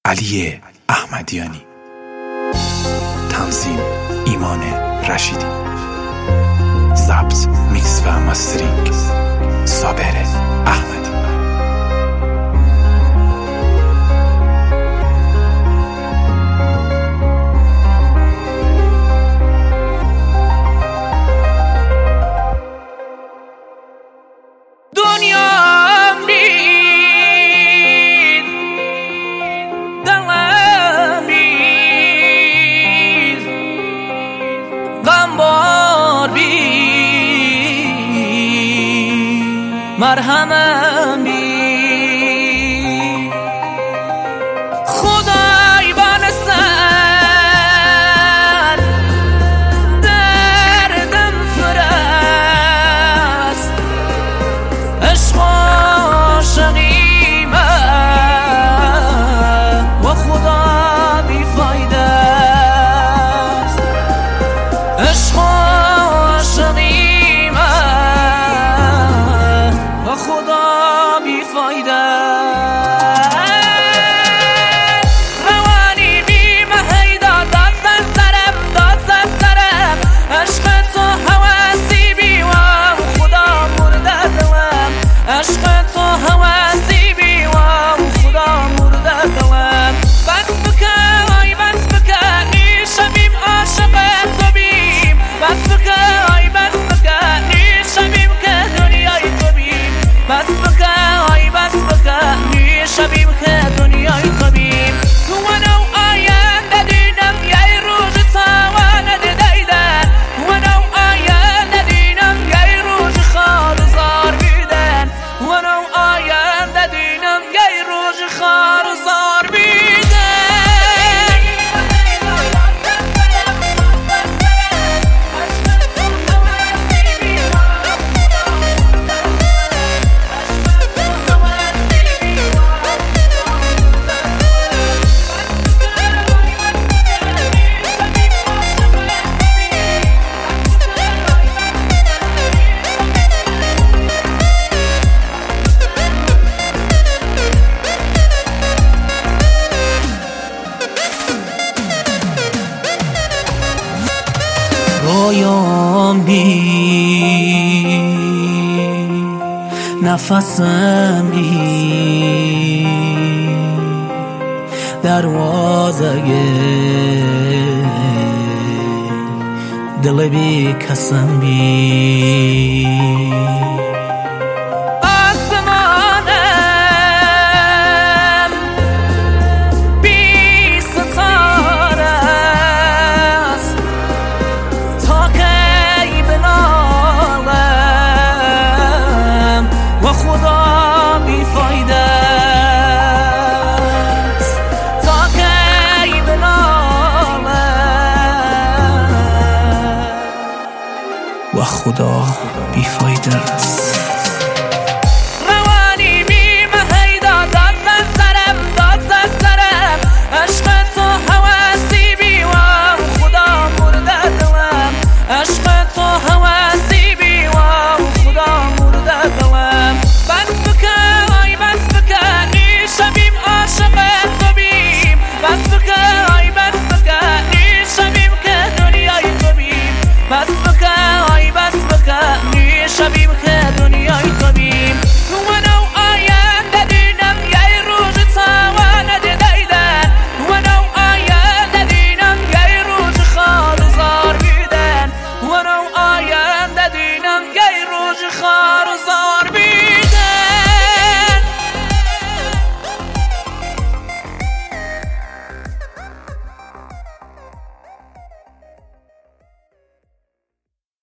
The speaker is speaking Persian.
علی احمدیانی. تنظیم ایمان رشیدی. ضبط، میکس و مسترینگ صابر احمدی. مرهمم بی خدای بنسل دردم فرست عشق عاشقیمه و خدا بی فایده است. عشق عاشقیمه و خدا بی فایده روانی بی مهیدا دست سرم عشق تو هوسی بی و خدا مرده دوم. عشق تو هوسی بی و خدا مرده دوم. بس بکن بس بکن شبیم عاشق تو بیم. بس بکن بس بکن شبیم که دنیای تو بیم. بس بکن بس بکن شبیم که دنیای تو بیم. تو منو آینده دیدم یه روز تاوانه دیدن. منو آینده دیدم یه روز خارزار بیدن. منو آینده دیدم یه روز خارزار بیدن. رویام بی نفسم بی دروازه دل بی کسم بی آسمانم بی ستاره است. تا کی بنالم و خدا بی فایده است. تا کی بنالم و خدا بی فایده است.